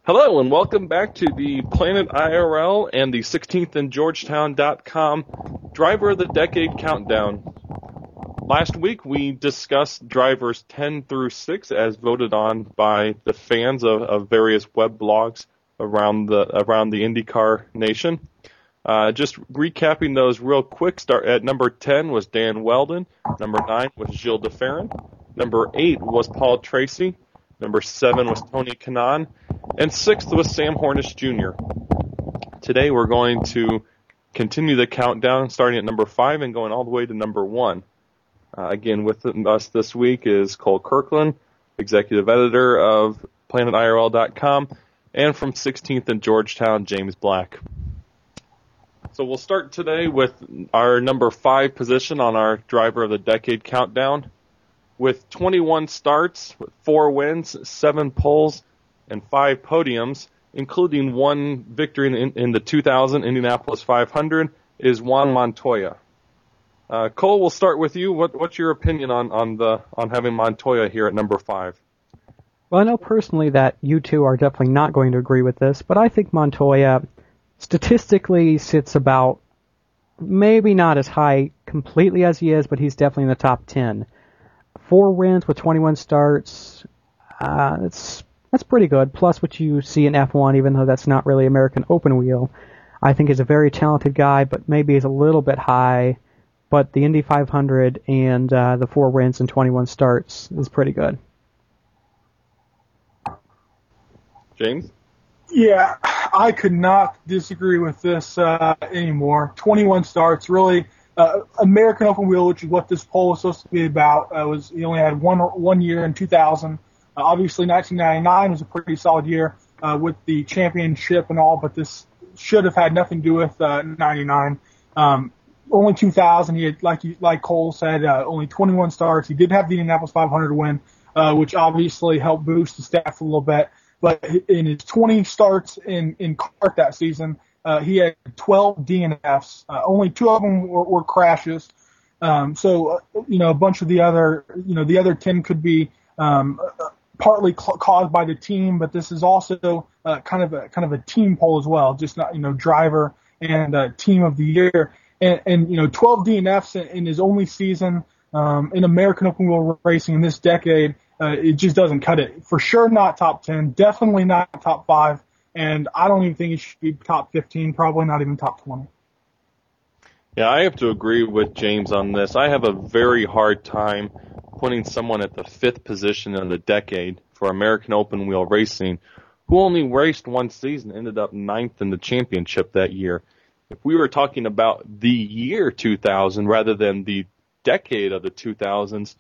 Hello and welcome back to the Planet IRL and the 16th and Georgetown.com Driver of the Decade Countdown. Last week we discussed drivers 10 through 6 as voted on by the fans of various web blogs around the IndyCar nation. Just recapping those real quick, start at number 10 was Dan Wheldon, number 9 was Gilles de Ferran, number 8 was Paul Tracy, number 7 was Tony Kanaan, and 6th was Sam Hornish Jr. Today we're going to continue the countdown starting at number 5 and going all the way to number 1. Again, with us this week is Cole Kirkland, executive editor of PlanetIRL.com, and from 16th and Georgetown, James Black. So we'll start today with our number 5 position on our Driver of the Decade countdown. With 21 starts, with 4 wins, 7 poles, and 5 podiums, including 1 victory in the 2000 Indianapolis 500, is Juan Montoya. Cole, we'll start with you. What's your opinion on having Montoya here at number 5? Well, I know personally that you two are definitely not going to agree with this, but I think Montoya statistically sits about, maybe not as high completely as he is, but he's definitely in the top 10. 4 wins with 21 starts, that's pretty good. Plus what you see in F1, even though that's not really American open wheel, I think he's a very talented guy, but maybe he's a little bit high. But the Indy 500 and the 4 wins and 21 starts is pretty good. James? Yeah, I could not disagree with this anymore. 21 starts, really. American Open Wheel, which is what this poll was supposed to be about, he only had one year in 2000. Obviously, 1999 was a pretty solid year with the championship and all, but this should have had nothing to do with 99. Only 2000, he had, like Cole said, only 21 starts. He did have the Indianapolis 500 win, which obviously helped boost the stats a little bit. But in his 20 starts in kart that season, he had 12 DNFs. Only 2 of them were crashes. So a bunch of the other 10 could be partly caused by the team, but this is also kind of a team poll as well, just not driver and team of the year. And 12 DNFs in his only season in American Open Wheel racing in this decade, it just doesn't cut it. For sure not top 10, definitely not top 5, and I don't even think he should be top 15, probably not even top 20. Yeah, I have to agree with James on this. I have a very hard time putting someone at the 5th position in the decade for American Open Wheel racing who only raced one season, ended up 9th in the championship that year. If we were talking about the year 2000 rather than the decade of the 2000s,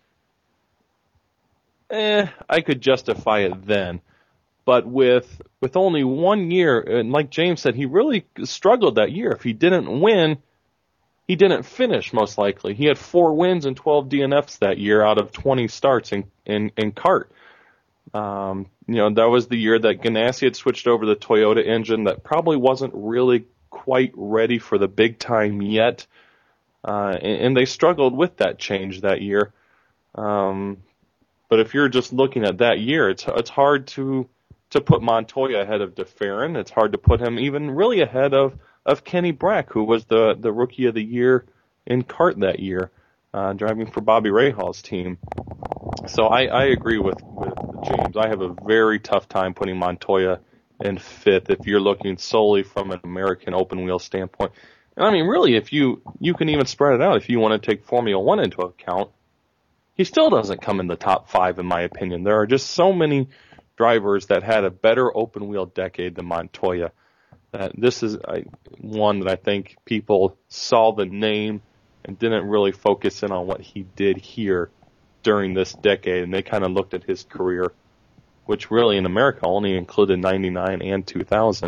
I could justify it then. But with only 1 year, and like James said, he really struggled that year. If he didn't win, he didn't finish, most likely. He had 4 wins and 12 DNFs that year out of 20 starts in kart. That was the year that Ganassi had switched over the Toyota engine that probably wasn't really quite ready for the big time yet, and they struggled with that change that year. But if you're just looking at that year, it's hard to put Montoya ahead of de Ferran. It's hard to put him even really ahead of Kenny Brack, who was the rookie of the year in kart that year, driving for Bobby Rahal's team. So I agree with James. I have a very tough time putting Montoya in 5th if you're looking solely from an American open wheel standpoint. And I mean, really, if you can even spread it out. If you want to take Formula 1 into account, he still doesn't come in the top 5, in my opinion. There are just so many drivers that had a better open wheel decade than Montoya. This is one that I think people saw the name and didn't really focus in on what he did here during this decade, and they kind of looked at his career, which really in America only included 99 and 2000.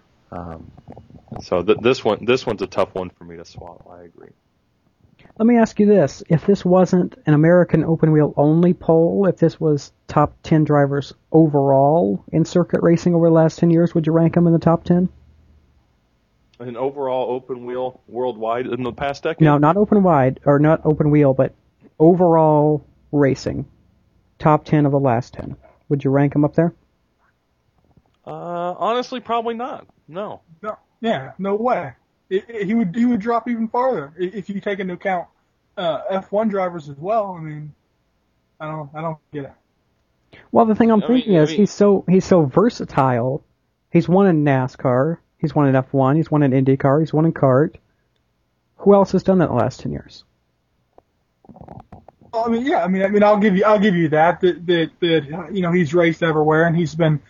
So this one's a tough one for me to swallow. I agree. Let me ask you this. If this wasn't an American open wheel only poll, if this was top 10 drivers overall in circuit racing over the last 10 years, would you rank them in the top 10? An overall open wheel worldwide in the past decade? No, not open wheel, but overall racing. Top 10 of the last 10. Would you rank them up there? Honestly, probably not. No. No, yeah, no way. He would drop even farther if you take into account F1 drivers as well. I mean, I don't get it. Well, the thing I'm thinking is he's so versatile. He's won in NASCAR. He's won in F1. He's won in IndyCar. He's won in kart. Who else has done that in the last 10 years? Well, I'll give you that he's raced everywhere and he's been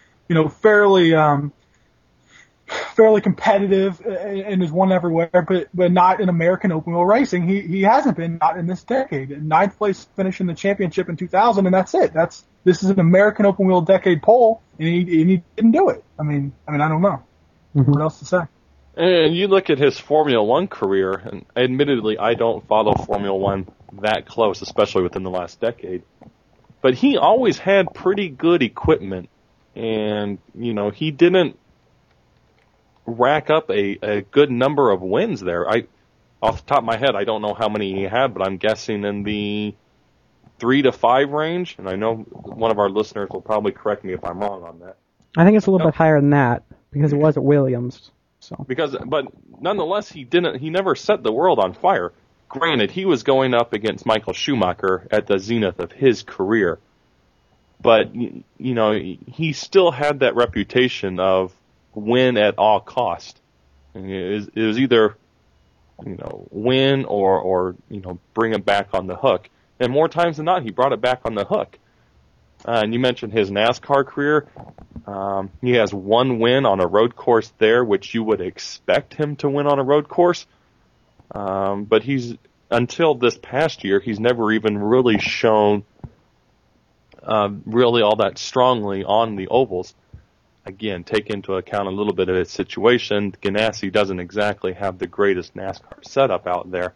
fairly competitive and has won everywhere, but not in American open wheel racing. He hasn't been, not in this decade. Ninth place finish in the championship in 2000, and that's it. This is an American open wheel decade poll, and he didn't do it. I don't know what else to say. And you look at his Formula One career, and admittedly, I don't follow Formula One that close, especially within the last decade. But he always had pretty good equipment, and he didn't rack up a good number of wins there. Off the top of my head, I don't know how many he had, but I'm guessing in the 3 to 5 range. And I know one of our listeners will probably correct me if I'm wrong on that. I think it's a little bit higher than that because it was at Williams. So but nonetheless, he never set the world on fire. Granted, he was going up against Michael Schumacher at the zenith of his career, but he still had that reputation of win at all cost. And it was either win or bring him back on the hook. And more times than not, he brought it back on the hook. And you mentioned his NASCAR career. He has one win on a road course there, which you would expect him to win on a road course. But until this past year, he's never even really shown really all that strongly on the ovals. Again, take into account a little bit of his situation. Ganassi doesn't exactly have the greatest NASCAR setup out there.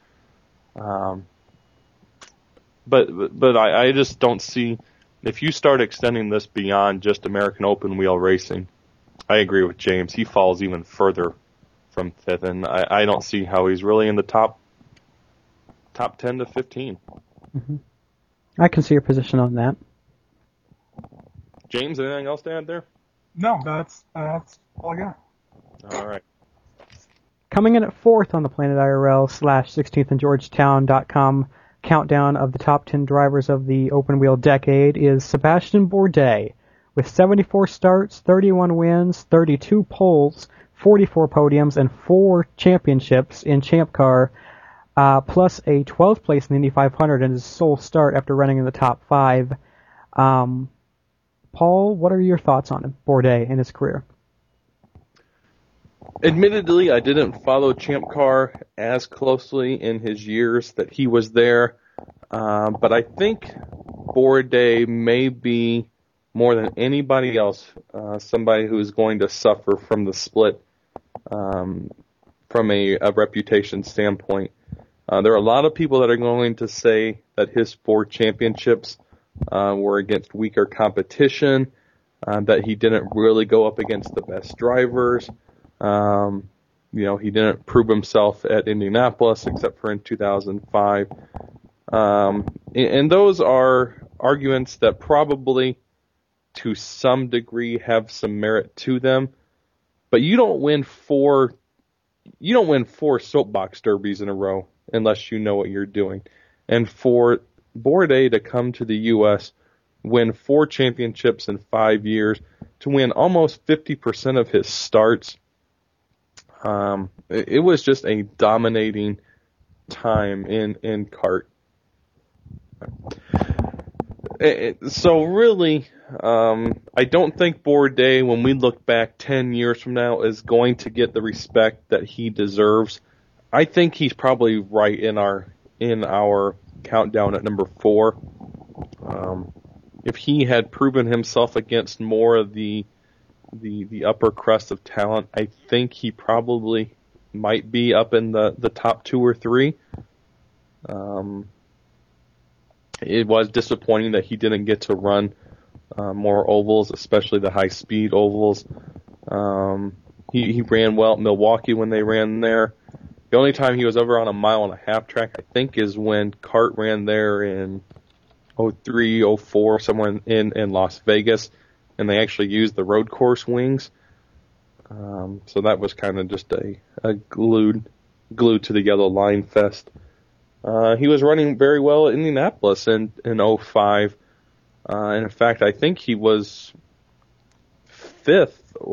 But I just don't see, if you start extending this beyond just American open wheel racing, I agree with James. He falls even further from fifth, and I don't see how he's really in the top 10 to 15. Mm-hmm. I can see your position on that. James, anything else to add there? No, that's all I got. All right. Coming in at fourth on the Planet IRL /16th and Georgetown.com countdown of the top 10 drivers of the open wheel decade is Sebastian Bourdais, with 74 starts, 31 wins, 32 poles, 44 podiums, and 4 championships in Champ Car, plus a 12th place in the Indy 500 and his sole start after running in the top 5. Paul, what are your thoughts on Bourdais in his career? Admittedly, I didn't follow Champ Car as closely in his years that he was there, but I think Bourdais may be, more than anybody else, somebody who is going to suffer from the split from a reputation standpoint. There are a lot of people that are going to say that his 4 championships were against weaker competition, that he didn't really go up against the best drivers. He didn't prove himself at Indianapolis except for in 2005. And those are arguments that probably to some degree have some merit to them, but you don't win 4 soapbox derbies in a row unless you know what you're doing. And for Bourdais to come to the U.S., win 4 championships in 5 years, to win almost 50% of his starts, it was just a dominating time in kart. So really, I don't think Bourdais, when we look back 10 years from now, is going to get the respect that he deserves. I think he's probably right in our countdown at number 4. If he had proven himself against more of the upper crust of talent, I think he probably might be up in the top 2 or 3. It was disappointing that he didn't get to run more ovals, especially the high-speed ovals. He ran well at Milwaukee when they ran there. The only time he was ever on a 1.5 mile track, I think, is when Kart ran there in 03, 04, somewhere in Las Vegas. and they actually used the road course wings. So that was kind of just a glued to the yellow line fest. He was running very well at Indianapolis in 05. And in fact, I think he was fifth,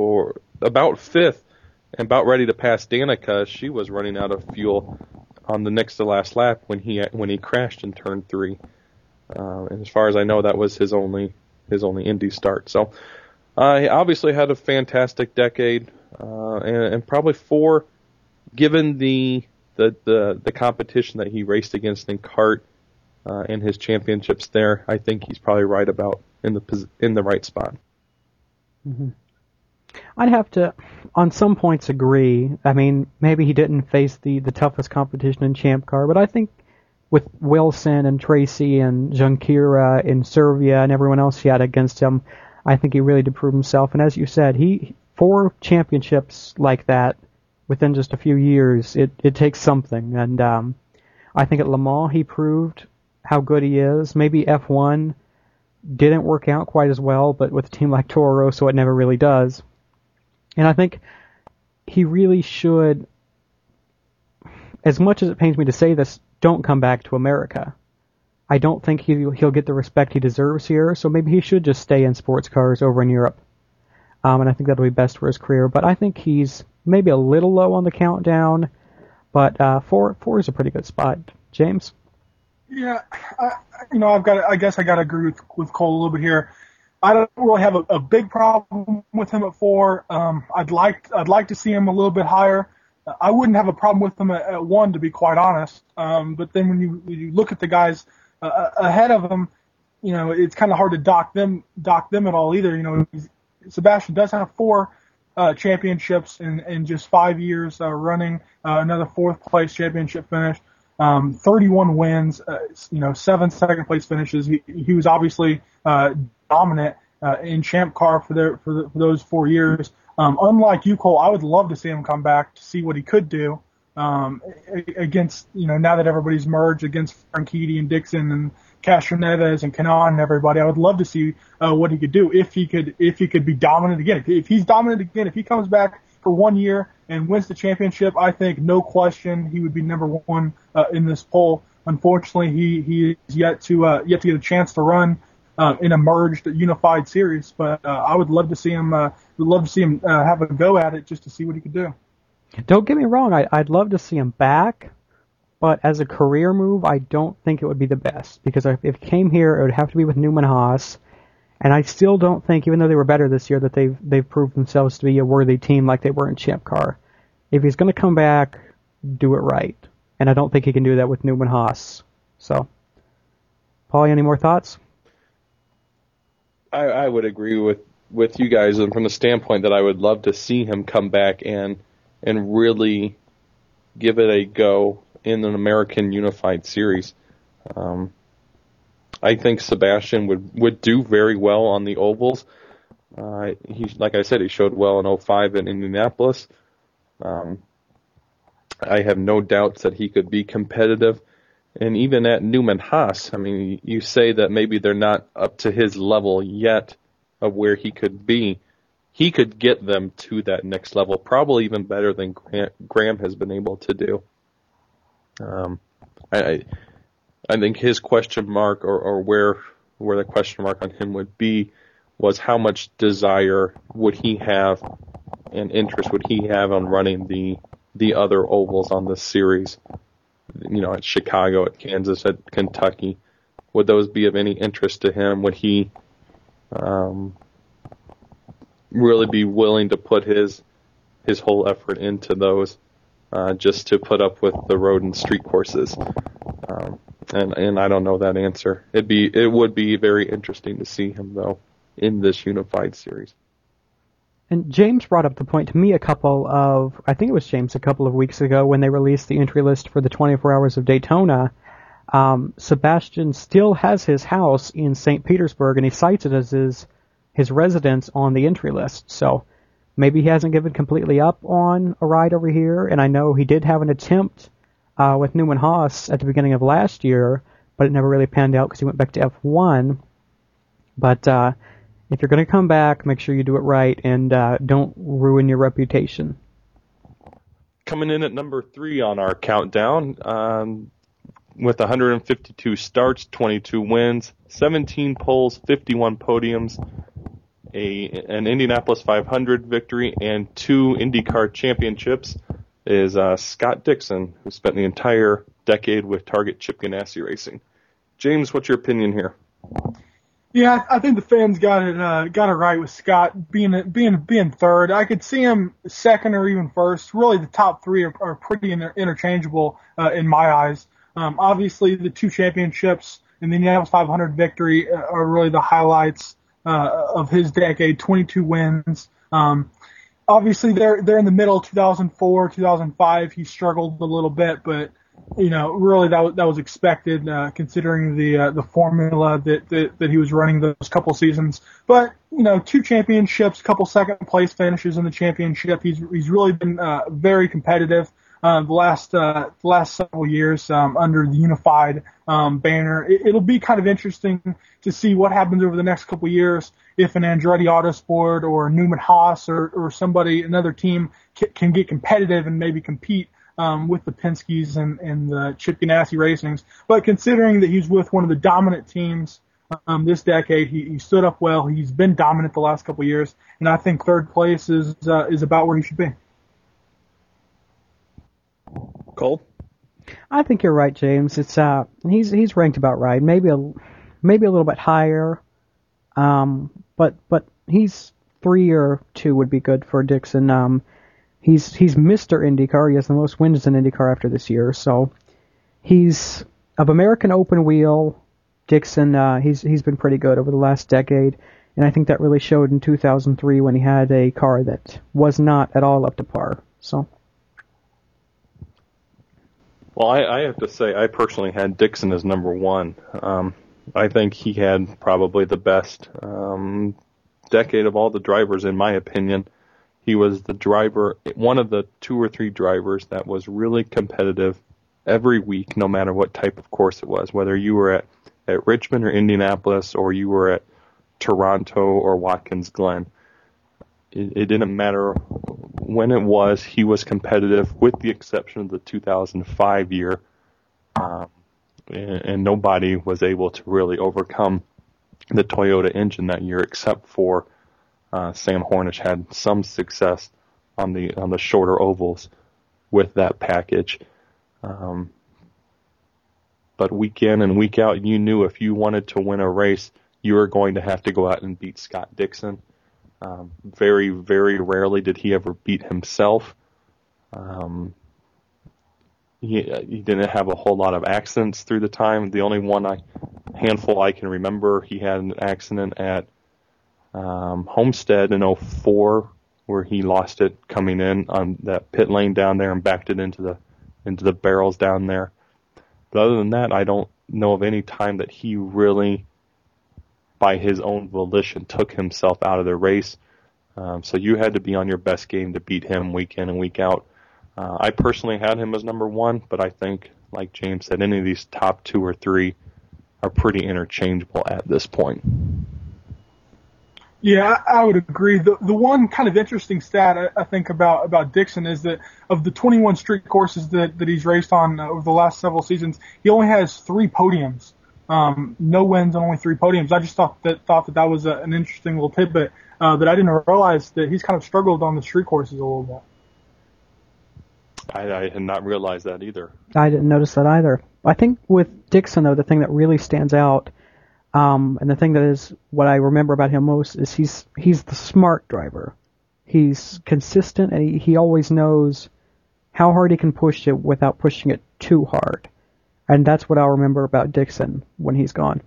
and about ready to pass Danica. She was running out of fuel on the next to last lap when he crashed in turn 3. And as far as I know, that was his only Indy start. So he obviously had a fantastic decade, and probably given the competition that he raced against in kart and his championships there, I think he's probably right about in the right spot. Mm-hmm. I'd have to, on some points, agree. I mean, maybe he didn't face the toughest competition in Champ Car, but I think with Wilson and Tracy and Junqueira and Servia and everyone else he had against him, I think he really did prove himself. And as you said, 4 championships like that within just a few years, it takes something. And I think at Le Mans he proved how good he is. Maybe F1 didn't work out quite as well, but with a team like Toro Rosso, it never really does. And I think he really should, as much as it pains me to say this, don't come back to America. I don't think he'll get the respect he deserves here, so maybe he should just stay in sports cars over in Europe. And I think that'll be best for his career. But I think he's maybe a little low on the countdown, but 4 is a pretty good spot. James? Yeah, I guess I got to agree with Cole a little bit here. I don't really have a big problem with him at 4. I'd like to see him a little bit higher. I wouldn't have a problem with him at 1, to be quite honest. But then when you look at the guys ahead of him, it's kind of hard to dock them at all either. Sebastian does have 4 championships in just 5 years running, another 4th place championship finish, 31 wins, 7 second place finishes. He was obviously dominant in Champ Car for those 4 years. Unlike you, Cole, I would love to see him come back to see what he could do against, now that everybody's merged, against Franchitti and Dixon and Castro Neves and Kanaan and everybody. I would love to see what he could do if he could be dominant again. If he's dominant again, if he comes back for 1 year and wins the championship, I think no question he would be number 1 in this poll. Unfortunately, he is yet to get a chance to run in a merged, unified series. But I would love to see him. Have a go at it just to see what he could do. Don't get me wrong. I'd love to see him back, but as a career move, I don't think it would be the best, because if he came here, it would have to be with Newman Haas, and I still don't think, even though they were better this year, that they've proved themselves to be a worthy team like they were in Champ Car. If he's going to come back, do it right, and I don't think he can do that with Newman Haas. So, Paul, any more thoughts? I would agree with you guys, and from the standpoint that I would love to see him come back and really give it a go in an American Unified Series. I think Sebastian would do very well on the ovals. Like I said, he showed well in 05 in Indianapolis. I have no doubts that he could be competitive. And even at Newman Haas, I mean, you say that maybe they're not up to his level yet of where he could be. He could get them to that next level, probably even better than Graham has been able to do. I think his question mark, or where the question mark on him would be, was how much desire would he have and interest would he have on running the other ovals on this series? At Chicago, at Kansas, at Kentucky. Would those be of any interest to him? Would he really be willing to put his whole effort into those just to put up with the road and street courses? And I don't know that answer. It would be very interesting to see him, though, in this unified series. And James brought up the point to me a couple of weeks ago when they released the entry list for the 24 Hours of Daytona. Sebastian still has his house in St. Petersburg, and he cites it as his residence on the entry list. So maybe he hasn't given completely up on a ride over here. And I know he did have an attempt with Newman Haas at the beginning of last year, but it never really panned out because he went back to F1. But if you're going to come back, make sure you do it right and don't ruin your reputation. Coming in at number 3 on our countdown, with 152 starts, 22 wins, 17 poles, 51 podiums, an Indianapolis 500 victory, and 2 IndyCar championships, is Scott Dixon, who spent the entire decade with Target Chip Ganassi Racing. James, what's your opinion here? Yeah, I think the fans got it right with Scott being third. I could see him second or even first. Really, the top 3 are pretty interchangeable in my eyes. Obviously, the 2 championships and the Indianapolis 500 victory are really the highlights of his decade. 22 wins. Obviously, they're in the middle. 2004, 2005, he struggled a little bit, but really that was expected, considering the formula that he was running those couple seasons. But 2 championships, couple second place finishes in the championship. He's really been very competitive the last several years under the unified banner. It'll be kind of interesting to see what happens over the next couple of years if an Andretti Autosport or a Newman Haas or another team can get competitive and maybe compete with the Penske's and the Chip Ganassi Racings. But considering that he's with one of the dominant teams this decade, he stood up well. He's been dominant the last couple of years, and I think third place is about where he should be. Cole? I think you're right, James. It's he's ranked about right. Maybe a little bit higher. But he's 3 or 2 would be good for Dixon. He's Mr. IndyCar. He has the most wins in IndyCar after this year. So he's of American open wheel. Dixon, he's been pretty good over the last decade, and I think that really showed in 2003 when he had a car that was not at all up to par. So. Well, I have to say, I personally had Dixon as number 1. I think he had probably the best decade of all the drivers, in my opinion. He was the driver, one of the 2 or 3 drivers that was really competitive every week, no matter what type of course it was, whether you were at Richmond or Indianapolis, or you were at Toronto or Watkins Glen. It didn't matter when it was, he was competitive, with the exception of the 2005 year. And nobody was able to really overcome the Toyota engine that year, except for Sam Hornish had some success on the shorter ovals with that package. But week in and week out, you knew if you wanted to win a race, you were going to have to go out and beat Scott Dixon. Very, very rarely did he ever beat himself. He didn't have a whole lot of accidents through the time. The only handful I can remember, he had an accident at Homestead in 2004, where he lost it coming in on that pit lane down there and backed it into the barrels down there. But other than that, I don't know of any time that he really, by his own volition, took himself out of the race. So you had to be on your best game to beat him week in and week out. I personally had him as number 1, but I think, like James said, any of these top 2 or 3 are pretty interchangeable at this point. Yeah, I would agree. The one kind of interesting stat I think about Dixon is that of the 21 street courses that he's raced on over the last several seasons, he only has 3 podiums. No wins and only 3 podiums. I just thought that was an interesting little tidbit that I didn't realize that he's kind of struggled on the street courses a little bit. I had not realized that either. I didn't notice that either. I think with Dixon, though, the thing that really stands out, and the thing that is what I remember about him most, is he's the smart driver. He's consistent, and he always knows how hard he can push it without pushing it too hard. And that's what I'll remember about Dixon when he's gone.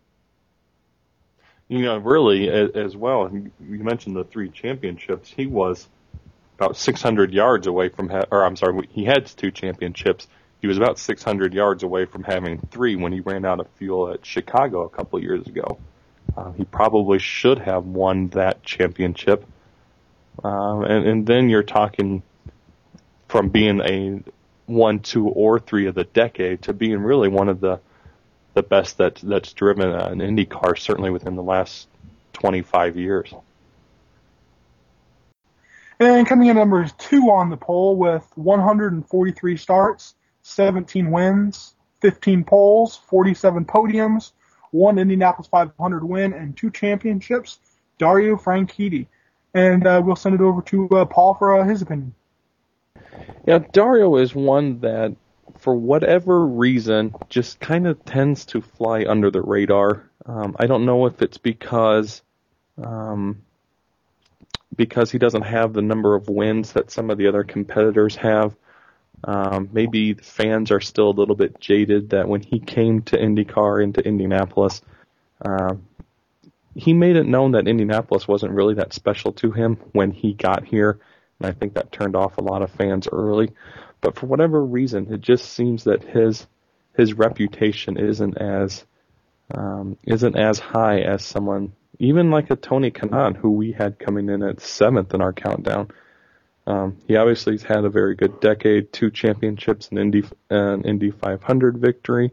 Really, as well, you mentioned the 3 championships. He was about 600 yards away from, he had 2 championships. He was about 600 yards away from having 3 when he ran out of fuel at Chicago a couple years ago. He probably should have won that championship. And then you're talking from being a 1, 2, or 3 of the decade to being really one of the best that's driven an Indy car, certainly within the last 25 years. And coming in number 2 on the poll with 143 starts, 17 wins, 15 poles, 47 podiums, 1 Indianapolis 500 win, and 2 championships, Dario Franchitti. And we'll send it over to Paul for his opinion. Yeah, Dario is one that, for whatever reason, just kind of tends to fly under the radar. I don't know if it's because he doesn't have the number of wins that some of the other competitors have. Maybe the fans are still a little bit jaded that when he came to IndyCar, into Indianapolis, he made it known that Indianapolis wasn't really that special to him when he got here, and I think that turned off a lot of fans early. But for whatever reason, it just seems that his reputation isn't as high as someone, even like a Tony Kanaan, who we had coming in at 7th in our countdown. He obviously has had a very good decade, 2 championships, an Indy 500 victory.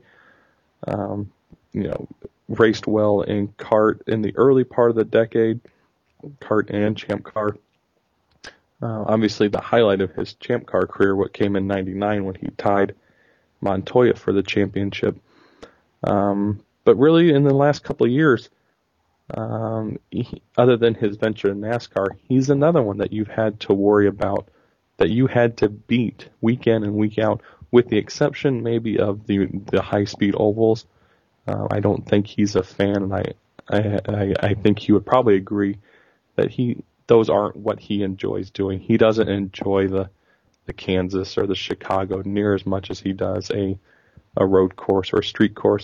Raced well in kart in the early part of the decade, kart and champ car. Obviously, the highlight of his champ car career, what came in '99 when he tied Montoya for the championship. But really, in the last couple of years, other than his venture in NASCAR, he's another one that you've had to worry about, that you had to beat week in and week out, with the exception maybe of the high-speed ovals. I don't think he's a fan, and I think he would probably agree that those aren't what he enjoys doing. He doesn't enjoy the Kansas or the Chicago near as much as he does a road course or a street course.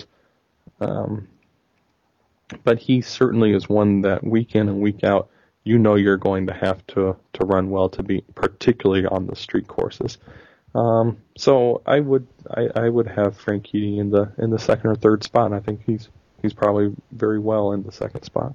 But he certainly is one that week in and week out, you're going to have to run well to beat, particularly on the street courses. So I would have Franchitti in the second or third spot. I think he's probably very well in the second spot.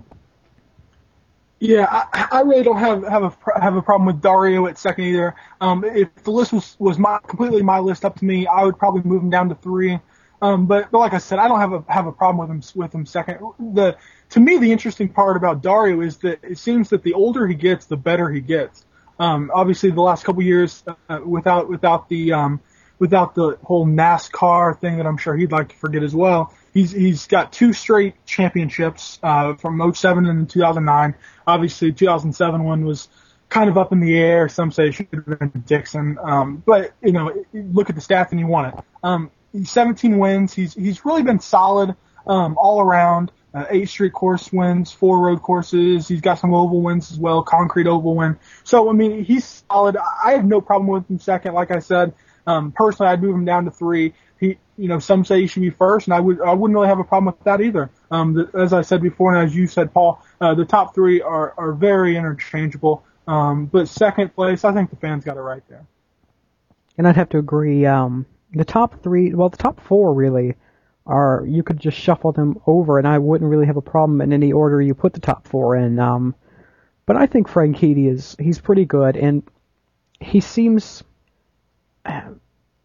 Yeah, I really don't have a problem with Dario at second either. If the list was completely my list up to me, I would probably move him down to 3. But like I said, I don't have a problem with him second. To me, the interesting part about Dario is that it seems that the older he gets, the better he gets. Obviously, the last couple of years, without the whole NASCAR thing that I'm sure he'd like to forget as well, he's got 2 straight championships from 07 and 2009. Obviously, 2007 one was kind of up in the air. Some say it should have been Dixon, but look at the stats and he won it. He's 17 wins. He's really been solid all around. 8 street course wins, 4 road courses. He's got some oval wins as well, concrete oval win. So, I mean, he's solid. I have no problem with him second. Like I said, personally, I'd move him down to 3. Some say he should be first, and I wouldn't really have a problem with that either. As I said before, and as you said, Paul, the top 3 are very interchangeable. But second place, I think the fans got it right there. And I'd have to agree. The top 3, the top 4 really are, you could just shuffle them over, and I wouldn't really have a problem in any order you put the top 4 in. But I think Franchitti he's pretty good, and he seems kind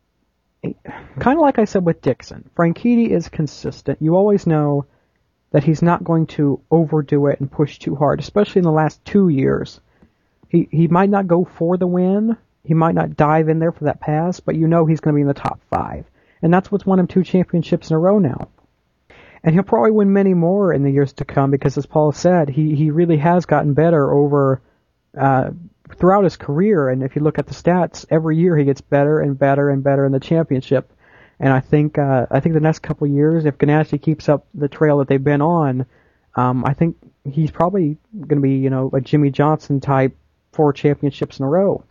of like I said with Dixon. Franchitti is consistent. You always know that he's not going to overdo it and push too hard, especially in the last 2 years. He might not go for the win. He might not dive in there for that pass, but he's going to be in the top 5. And that's what's won him 2 championships in a row now. And he'll probably win many more in the years to come because, as Paul said, he really has gotten better over throughout his career. And if you look at the stats, every year he gets better and better and better in the championship. And I think the next couple of years, if Ganassi keeps up the trail that they've been on, I think he's probably going to be a Jimmy Johnson type 4 championships in a row.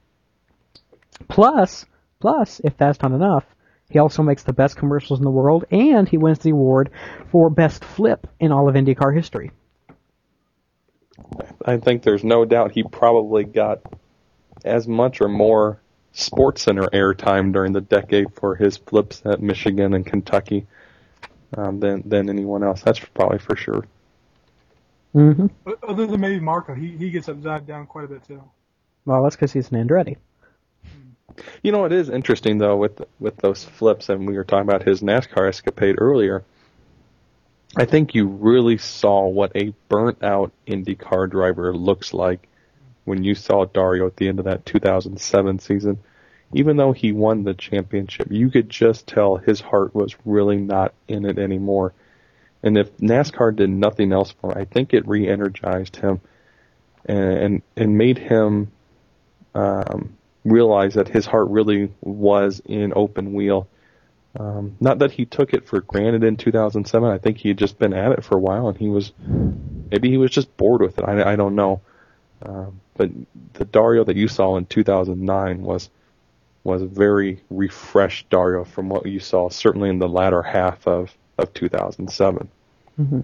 Plus, if that's not enough, he also makes the best commercials in the world, and he wins the award for best flip in all of IndyCar history. I think there's no doubt he probably got as much or more SportsCenter airtime during the decade for his flips at Michigan and Kentucky than anyone else. That's probably for sure. Mm-hmm. Other than maybe Marco, he gets upside down quite a bit too. Well, that's because he's an Andretti. It is interesting, though, with those flips, and we were talking about his NASCAR escapade earlier. I think you really saw what a burnt-out IndyCar driver looks like when you saw Dario at the end of that 2007 season. Even though he won the championship, you could just tell his heart was really not in it anymore. And if NASCAR did nothing else for him, I think it re-energized him and made him realize that his heart really was in open wheel. Not that he took it for granted in 2007. I think he had just been at it for a while, and maybe he was just bored with it. I don't know. But the Dario that you saw in 2009 was a very refreshed Dario from what you saw certainly in the latter half of 2007. Mm-hmm.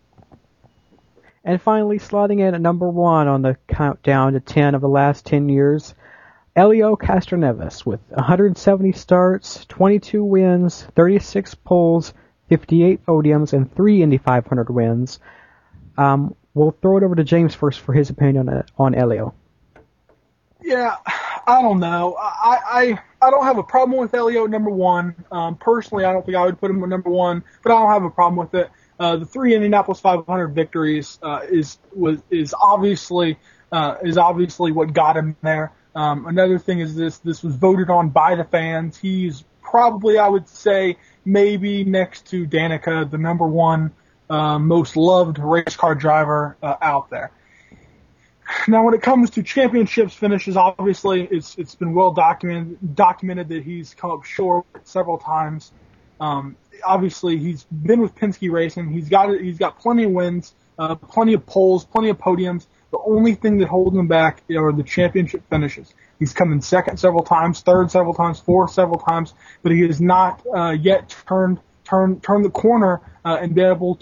And finally, slotting in at number 1 on the countdown to 10 of the last 10 years, Helio Castroneves with 170 starts, 22 wins, 36 poles, 58 podiums, and 3 Indy 500 wins. We'll throw it over to James first for his opinion on Helio. Yeah, I don't know. I don't have a problem with Helio at number 1. Personally, I don't think I would put him at number 1, but I don't have a problem with it. The 3 Indianapolis 500 victories is obviously what got him there. Another thing is this was voted on by the fans. He's probably, I would say, maybe next to Danica, the number 1 most loved race car driver out there. Now, when it comes to championships finishes, obviously it's been well documented that he's come up short several times. Obviously, he's been with Penske Racing. He's got plenty of wins, plenty of poles, plenty of podiums. The only thing that holds him back are the championship finishes. He's come in second several times, third several times, fourth several times, but he has not yet turned the corner and been able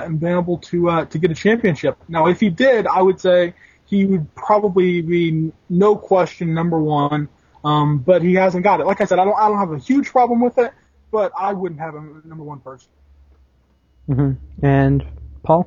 to get a championship. Now, if he did, I would say he would probably be no question number 1, but he hasn't got it. Like I said, I don't have a huge problem with it, but I wouldn't have him at number 1 person. Mm-hmm. And Paul?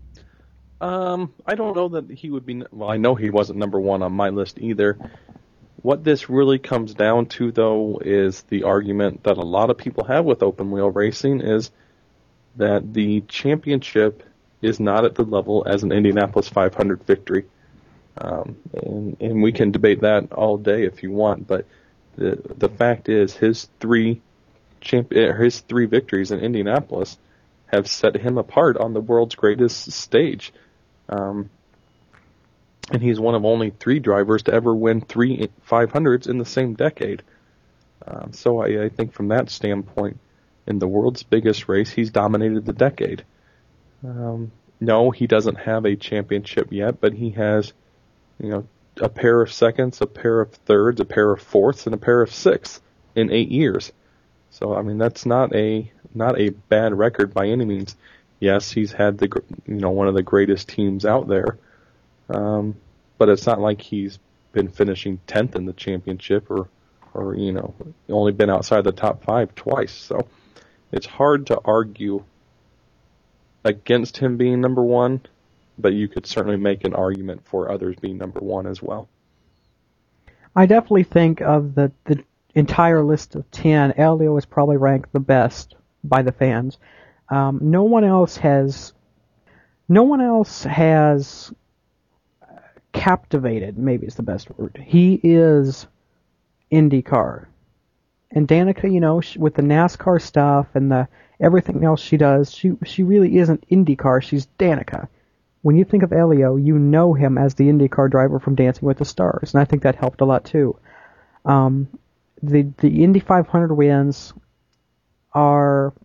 I don't know that he would be. Well, I know he wasn't number 1 on my list either. What this really comes down to, though, is the argument that a lot of people have with open wheel racing is that the championship is not at the level as an Indianapolis 500 victory. And we can debate that all day if you want, but the fact is his three victories in Indianapolis have set him apart on the world's greatest stage. And he's one of only 3 drivers to ever win 3 500s in the same decade. So I think from that standpoint, in the world's biggest race, he's dominated the decade. No, he doesn't have a championship yet, but he has, a pair of seconds, a pair of thirds, a pair of fourths, and a pair of sixths in 8 years. So, I mean, that's not a bad record by any means. Yes, he's had one of the greatest teams out there, but it's not like he's been finishing 10th in the championship or only been outside the top 5 twice. So it's hard to argue against him being number 1, but you could certainly make an argument for others being number 1 as well. I definitely think of the entire list of 10, Helio is probably ranked the best by the fans. No one else has captivated, maybe is the best word. He is IndyCar. And Danica, with the NASCAR stuff and everything else she does, she really isn't IndyCar, she's Danica. When you think of Helio, you know him as the IndyCar driver from Dancing with the Stars, and I think that helped a lot too. The Indy 500 wins are,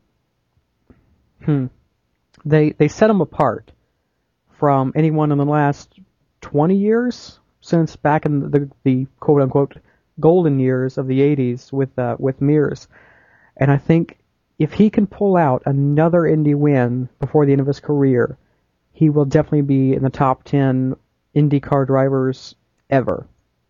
they set him apart from anyone in the last 20 years, since back in the quote-unquote golden years of the 80s with Mears. And I think if he can pull out another Indy win before the end of his career, he will definitely be in the top 10 IndyCar drivers ever.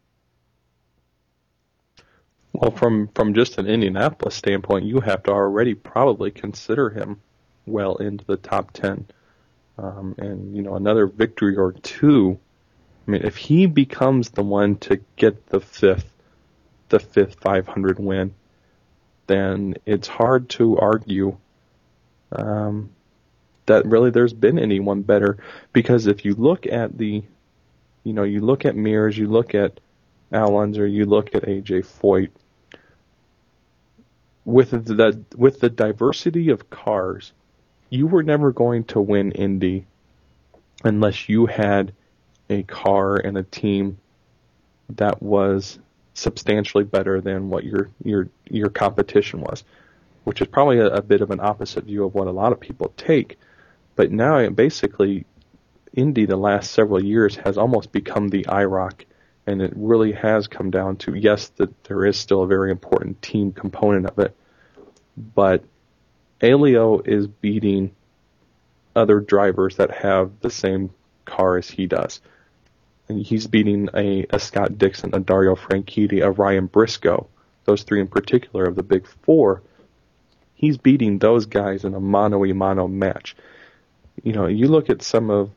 Well, from just an Indianapolis standpoint, you have to already probably consider him well into the top 10. And, another victory or 2. I mean, if he becomes the one to get the fifth 500 win, then it's hard to argue that really there's been anyone better. Because if you look at you look at Mears, you look at Al Unser, you look at AJ Foyt, with the diversity of cars, you were never going to win Indy unless you had a car and a team that was substantially better than what your competition was, which is probably a bit of an opposite view of what a lot of people take. But now, basically, Indy the last several years has almost become the IROC, and it really has come down to, yes, that there is still a very important team component of it, but Helio is beating other drivers that have the same car as he does. And he's beating a Scott Dixon, a Dario Franchitti, a Ryan Briscoe, those three in particular of the big four. He's beating those guys in a mano-a-mano match. You look at some of,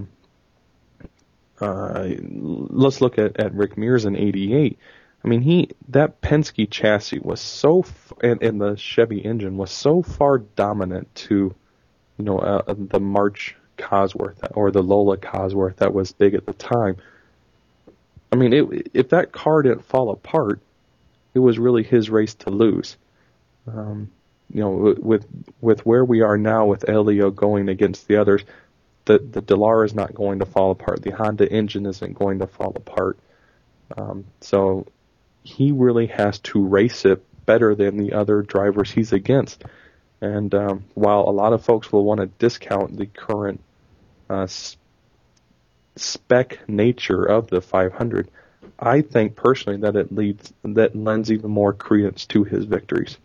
let's look at Rick Mears in '88. I mean, that Penske chassis was and the Chevy engine was so far dominant to, the March Cosworth or the Lola Cosworth that was big at the time. I mean, if that car didn't fall apart, it was really his race to lose. With where we are now with Helio going against the others, the Dallara is not going to fall apart. The Honda engine isn't going to fall apart. So he really has to race it better than the other drivers he's against. And while a lot of folks will want to discount the current spec nature of the 500, I think personally that lends even more credence to his victories.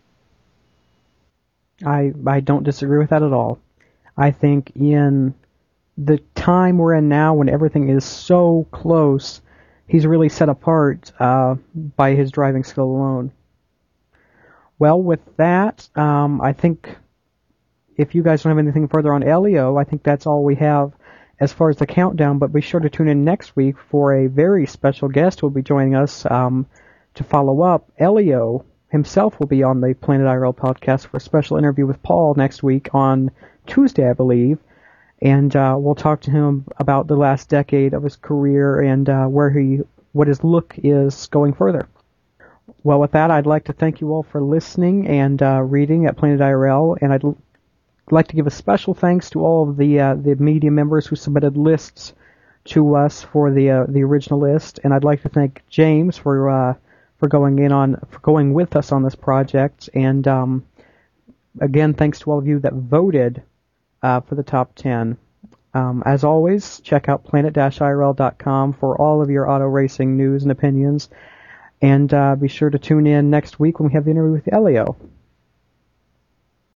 I don't disagree with that at all. I think in the time we're in now, when everything is so close, he's really set apart by his driving skill alone. Well, with that, I think if you guys don't have anything further on Helio, I think that's all we have as far as the countdown. But be sure to tune in next week for a very special guest who will be joining us to follow up. Helio himself will be on the Planet IRL podcast for a special interview with Paul next week on Tuesday, I believe. And we'll talk to him about the last decade of his career and what his look is going further. Well, with that, I'd like to thank you all for listening and reading at Planet IRL, and I'd like to give a special thanks to all of the media members who submitted lists to us for the original list, and I'd like to thank James for going with us on this project, and again, thanks to all of you that voted for the top 10. As always, check out planet-irl.com for all of your auto racing news and opinions. And be sure to tune in next week when we have the interview with Helio.